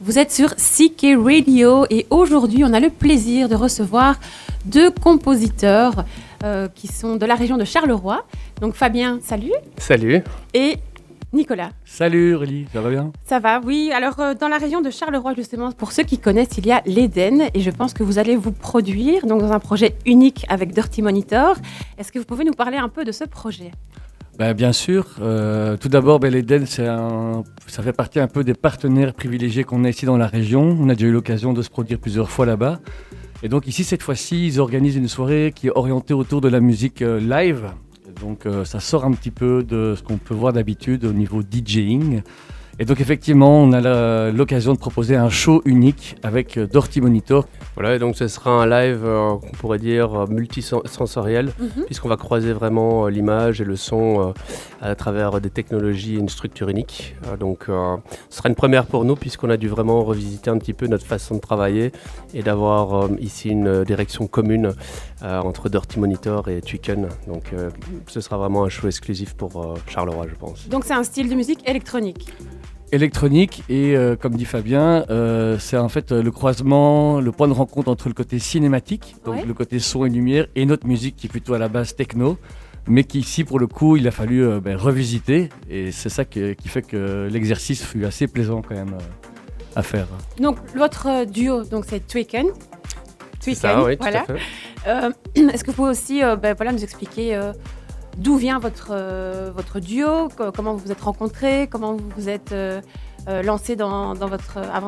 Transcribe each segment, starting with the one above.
Vous êtes sur CK Radio et aujourd'hui, on a le plaisir de recevoir deux compositeurs qui sont de la région de Charleroi. Donc Fabien, salut. Salut. Et Nicolas. Salut Aurélie, ça va bien ? Ça va, oui. Alors dans la région de Charleroi, justement, pour ceux qui connaissent, il y a l'Eden et je pense que vous allez vous produire donc, dans un projet unique avec Dirty Monitor. Est-ce que vous pouvez nous parler un peu de ce projet ? Bien sûr. Tout d'abord, l'Eden, ça fait partie un peu des partenaires privilégiés qu'on a ici dans la région. On a déjà eu l'occasion de se produire plusieurs fois là-bas. Et donc ici, cette fois-ci, ils organisent une soirée qui est orientée autour de la musique live. Donc ça sort un petit peu de ce qu'on peut voir d'habitude au niveau DJing. Et donc effectivement, on a l'occasion de proposer un show unique avec Dirty Monitor. Voilà, et donc ce sera un live qu'on pourrait dire multisensoriel, puisqu'on va croiser vraiment l'image et le son à travers des technologies et une structure unique. Donc ce sera une première pour nous, puisqu'on a dû vraiment revisiter un petit peu notre façon de travailler et d'avoir ici une direction commune entre Dirty Monitor et Tweaken. Donc ce sera vraiment un show exclusif pour Charleroi, je pense. Donc c'est un style de musique électronique. Électronique et comme dit Fabien, c'est en fait le croisement, le point de rencontre entre le côté cinématique, donc le côté son et lumière, et notre musique qui est plutôt à la base techno, mais qui ici pour le coup il a fallu revisiter et c'est ça qui fait que l'exercice fut assez plaisant quand même à faire. Donc votre duo, donc c'est Tweaken. C'est ça, oui, voilà. tout à fait. Est-ce que vous pouvez aussi nous expliquer d'où vient votre duo, comment vous vous êtes rencontrés, comment vous vous êtes lancés dans votre aventure ?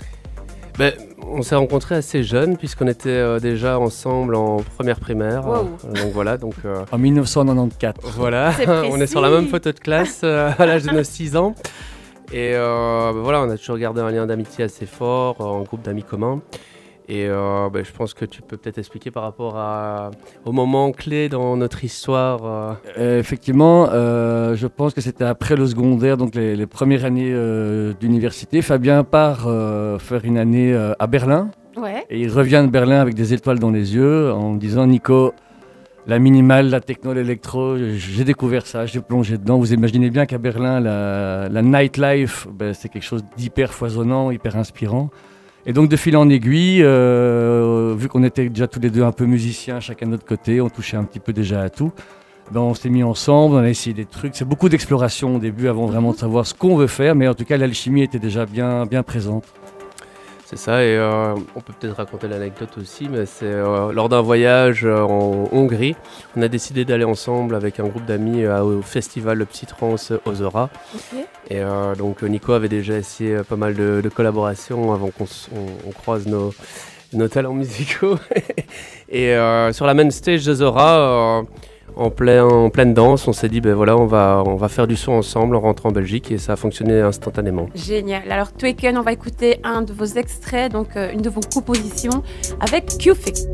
On s'est rencontrés assez jeunes puisqu'on était déjà ensemble en première primaire. Wow. Donc voilà. En 1994. Voilà, on est sur la même photo de classe à l'âge de nos 6 ans. Et voilà, on a toujours gardé un lien d'amitié assez fort, un groupe d'amis communs. Et je pense que tu peux peut-être expliquer par rapport au moment clé dans notre histoire. Effectivement, je pense que c'était après le secondaire, donc les premières années d'université. Fabien part faire une année à Berlin. Ouais. Et il revient de Berlin avec des étoiles dans les yeux en me disant « Nico, la minimale, la techno, l'électro, j'ai découvert ça, j'ai plongé dedans. » Vous imaginez bien qu'à Berlin, la nightlife, c'est quelque chose d'hyper foisonnant, hyper inspirant. Et donc de fil en aiguille, vu qu'on était déjà tous les deux un peu musiciens, chacun de notre côté, on touchait un petit peu déjà à tout, on s'est mis ensemble, on a essayé des trucs. C'est beaucoup d'exploration au début avant vraiment de savoir ce qu'on veut faire, mais en tout cas l'alchimie était déjà bien présente. C'est ça, et on peut peut-être raconter l'anecdote aussi, mais c'est lors d'un voyage en Hongrie, on a décidé d'aller ensemble avec un groupe d'amis au festival Psytrance Ozora. Okay. Et donc Nico avait déjà essayé pas mal de collaborations avant qu'on croise nos talents musicaux. Et sur la main stage d'Ozora, en pleine danse, on s'est dit on va faire du son ensemble en rentrant en Belgique et ça a fonctionné instantanément. Génial. Alors Tweaken, on va écouter un de vos extraits, donc une de vos compositions avec Q-Fix.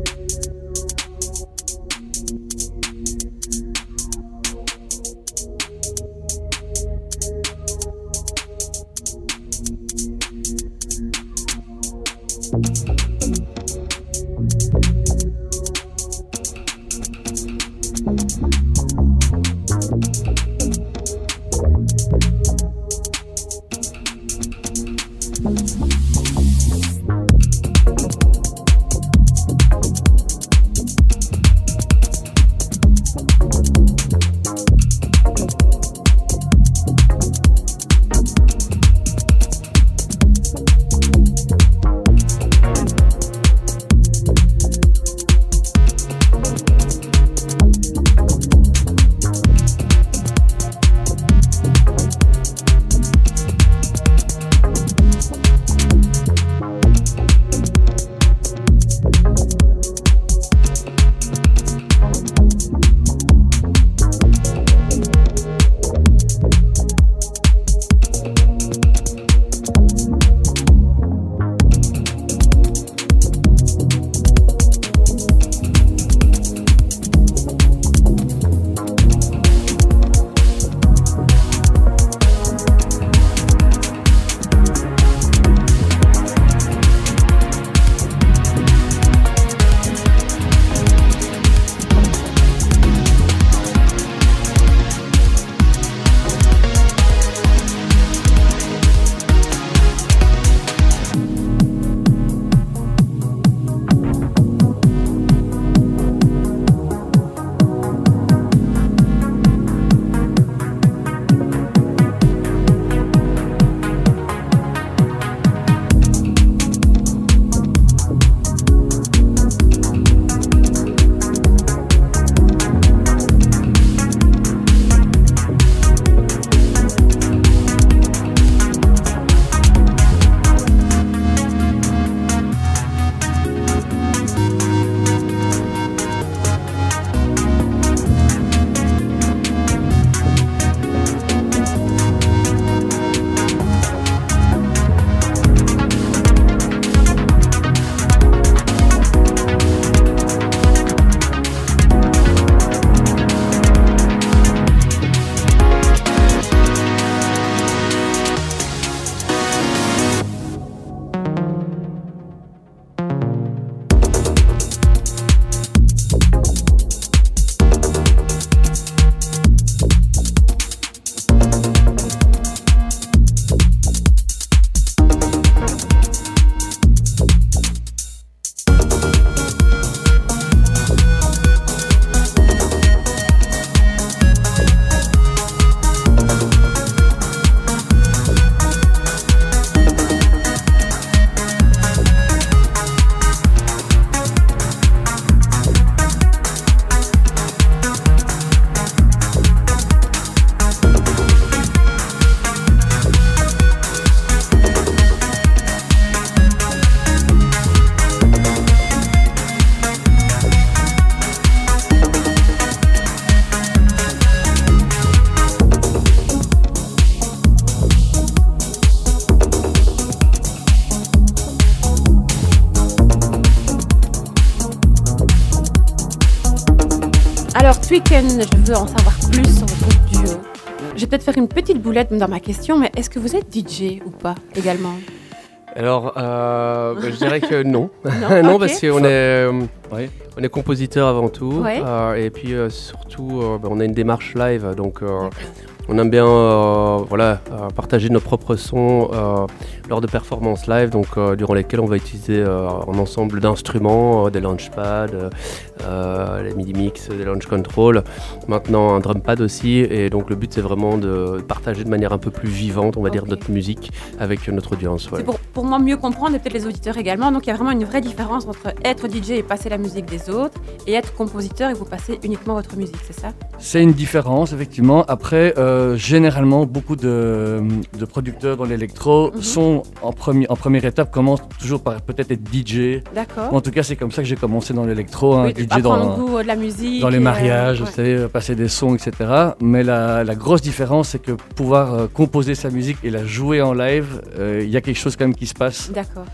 Tweeken, je veux en savoir plus sur votre duo. Je vais peut-être faire une petite boulette dans ma question, mais est-ce que vous êtes DJ ou pas également? Alors, je dirais que non. Non, parce qu'on est compositeur avant tout. Ouais. Et puis surtout, on a une démarche live. Donc, on aime bien partager nos propres sons lors de performances live, donc, durant lesquelles on va utiliser un ensemble d'instruments, des launchpads, les MIDI-mix, des launch control, maintenant un drumpad aussi. Et donc le but c'est vraiment de partager de manière un peu plus vivante, on va dire, notre musique avec notre audience. Ouais. C'est pour moi mieux comprendre et peut-être les auditeurs également. Donc il y a vraiment une vraie différence entre être DJ et passer la musique des autres et être compositeur et vous passez uniquement votre musique, c'est ça? C'est une différence, effectivement. Après, généralement, beaucoup de producteurs dans l'électro sont en première étape, commencent toujours par peut-être être DJ. D'accord. En tout cas, c'est comme ça que j'ai commencé dans l'électro, hein, Oui, DJ apprendre le goût de la musique. dans les mariages, ouais. vous savez, passer des sons, etc. Mais la grosse différence, c'est que pouvoir composer sa musique et la jouer en live, il y a quelque chose quand même qui se passe. D'accord.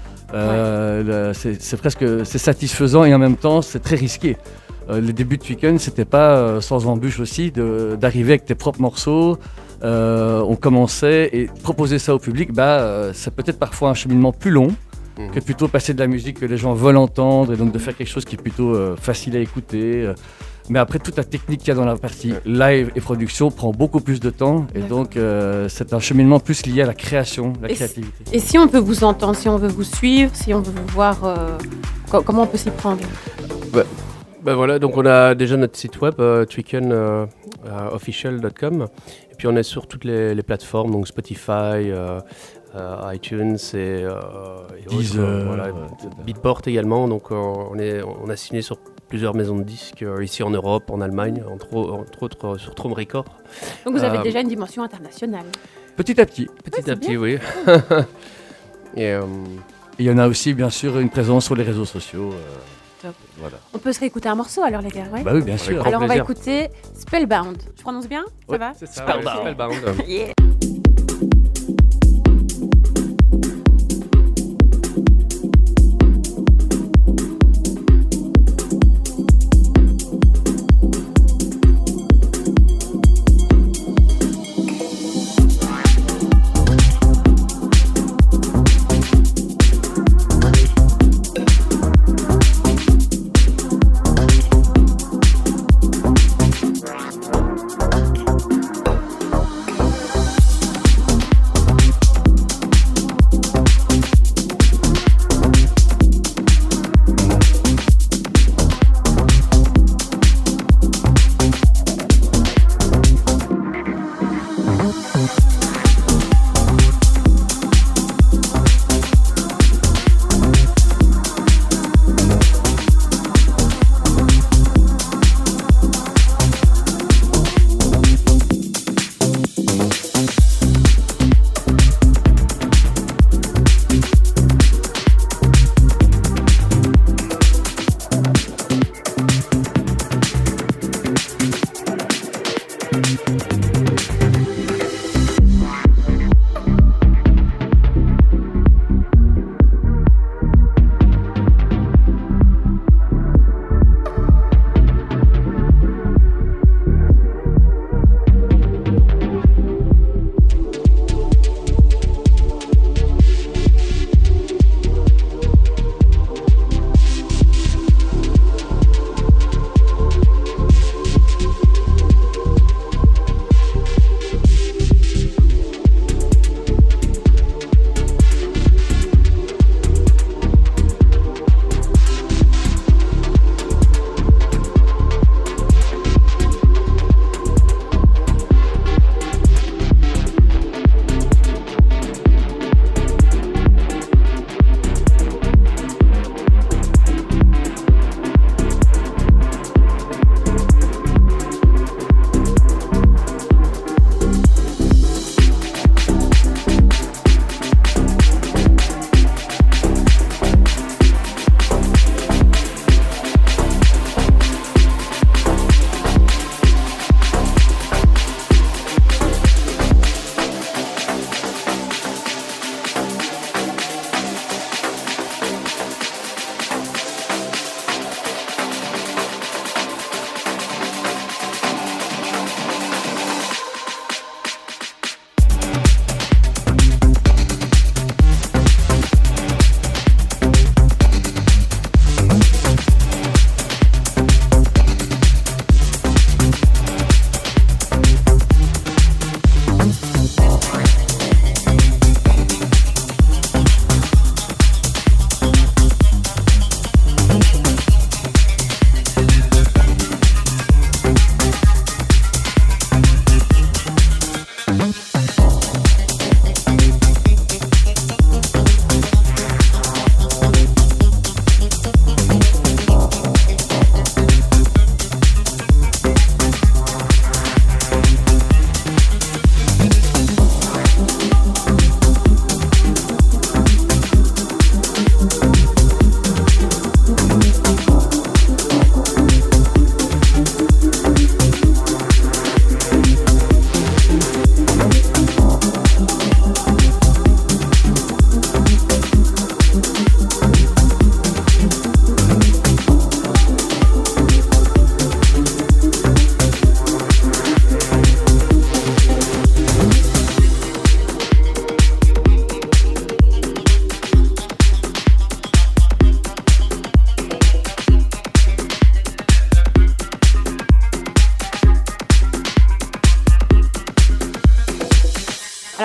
C'est satisfaisant et en même temps, c'est très risqué. Les débuts de Tweeken, c'était pas sans embûche aussi d'arriver avec tes propres morceaux. On commençait et proposer ça au public, c'est peut-être parfois un cheminement plus long que plutôt passer de la musique que les gens veulent entendre et donc de faire quelque chose qui est plutôt facile à écouter. Mais après, toute la technique qu'il y a dans la partie live et production prend beaucoup plus de temps et donc c'est un cheminement plus lié à la création, la créativité. Et si on peut vous entendre, si on veut vous suivre, si on veut vous voir, comment on peut s'y prendre? Voilà, donc on a déjà notre site web, tweekenofficial.com, et puis on est sur toutes les plateformes, donc Spotify, iTunes et Deezer, Beatport également. Donc on a signé sur plusieurs maisons de disques ici en Europe, en Allemagne, entre autres sur Trome Records. Donc vous avez déjà une dimension internationale. Petit à petit. Petit à petit, oui. Et il y en a aussi, bien sûr, une présence sur les réseaux sociaux. Top. Voilà. On peut se réécouter un morceau alors, les gars, ouais? Bah oui, bien sûr. Alors on va plaisir. écouter Spellbound. Je prononce bien? Ça va? c'est ça, Spellbound. Yeah.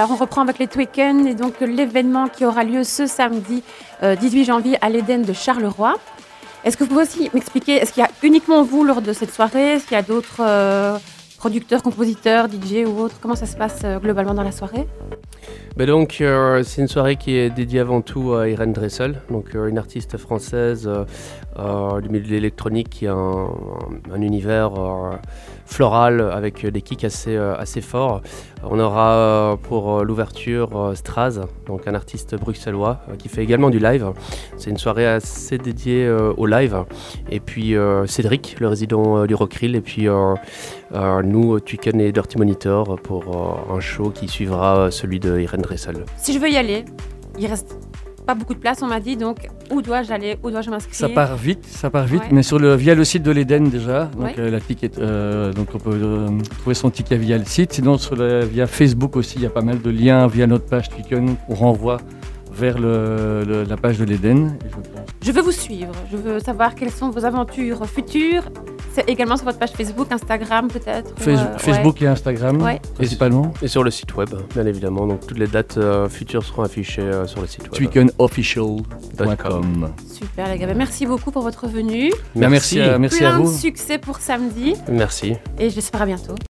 Alors, on reprend avec les Tweeken et donc l'événement qui aura lieu ce samedi 18 janvier à l'Éden de Charleroi. Est-ce que vous pouvez aussi m'expliquer, est-ce qu'il y a uniquement vous lors de cette soirée? Est-ce qu'il y a d'autres producteurs, compositeurs, DJ ou autres? Comment ça se passe globalement dans la soirée? Donc, c'est une soirée qui est dédiée avant tout à Irène Dressel, donc une artiste française du milieu de l'électronique qui a un univers floral avec des kicks assez forts. On aura pour l'ouverture Straz, donc un artiste bruxellois qui fait également du live. C'est une soirée assez dédiée au live. Et puis Cédric, le résident du Rockrill, et puis nous, Tweeken et Dirty Monitor pour un show qui suivra celui de Irène Dressel. Si je veux y aller, il reste pas beaucoup de place, on m'a dit, donc où dois-je aller, où dois-je m'inscrire? Ça part vite, Ouais. mais via le site de l'Éden déjà. Donc, Ouais. la ticket, donc on peut trouver son ticket via le site. Sinon, via Facebook aussi, il y a pas mal de liens via notre page Tweeken. On renvoie vers la page de l'Éden. Je veux vous suivre, je veux savoir quelles sont vos aventures futures. C'est également sur votre page Facebook, Instagram peut-être Facebook et Instagram, Ouais. principalement. Et sur le site web, bien évidemment. Donc toutes les dates futures seront affichées sur le site web. tweekenofficial.com. Super les gars, merci beaucoup pour votre venue. Merci à Plein de vous. succès pour samedi Merci. et j'espère à bientôt.